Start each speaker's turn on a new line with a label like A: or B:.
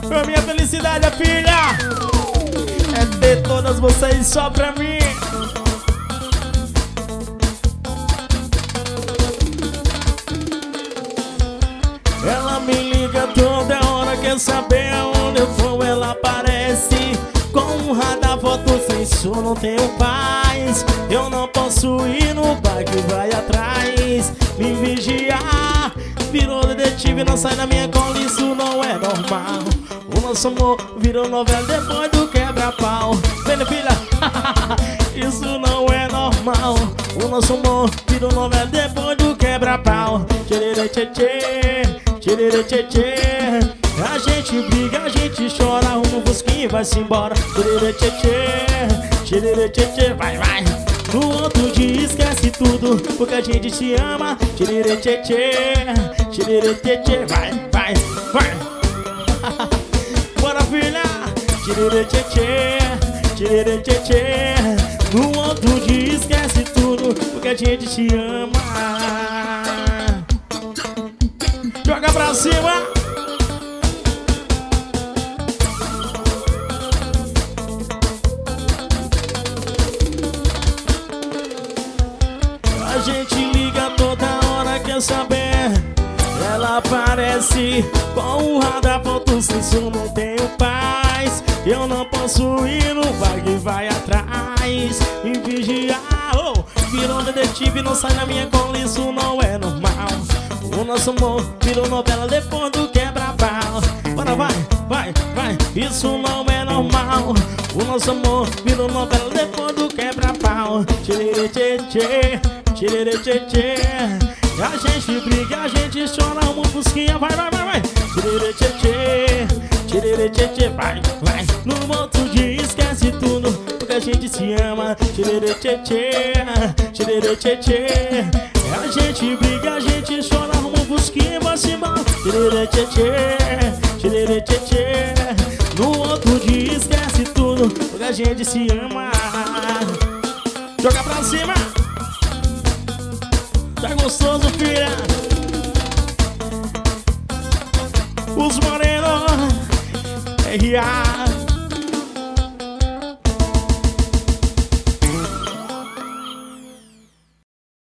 A: A minha felicidade, filha, é ter todas vocês só pra mim. Ela me liga toda hora, quer saber aonde eu vou. Ela aparece com um radar, foto sem som, não tenho paz. Eu não posso ir no bar que vai atrás me vigiar. Virou detetive, não sai da minha cola, isso não é normal. O nosso amor virou novela depois do quebra-pau. Vem, filha, isso não é normal. O nosso amor virou novela depois do quebra-pau. Tchê, tchê, tchê, tchê, tchê. A gente briga, a gente chora, arruma um fusquinha e vai-se embora. Tchê, tchê, tchê, tchê, tchê, vai, vai. No outro dia esquece tudo, porque a gente se ama. Tchê, tchê, tchê, tchê, tchê, vai, vai, vai. Bora, filha. Tchê, tchê, tchê, tchê, tchê. No outro dia esquece tudo, porque a gente se ama. Joga pra cima. A gente liga toda hora, quer saber. Ela aparece com um radar, foto sem som, não tenho paz. Eu não posso ir no bar que vai atrás me vigiar. Oh, virou detetive, não sai na minha cola, isso não é normal. O nosso amor virou novela depois do quebra-pau. Bora, vai, vai, vai, isso não é normal. O nosso amor virou novela depois do quebra-pau. Tchê, tchê, tchê, tchê, tchê, tchê. A gente briga, a gente chora, uma fusquinha, vai, vai, vai, vai. Tchê, tchê, tchê, tchê, tchê, tchê, vai, vai. No outro dia esquece tudo, porque a gente se ama. Tchê, tchê, tchê, tchê, tchê, tchê. A gente briga, a gente chora, arruma um fusquinha e vai se embora. Tchê, tchê, tchê, tchê, tchê. No outro dia esquece tudo, porque a gente se ama. Joga pra cima. Tá gostoso, filha. Os morenos R.A.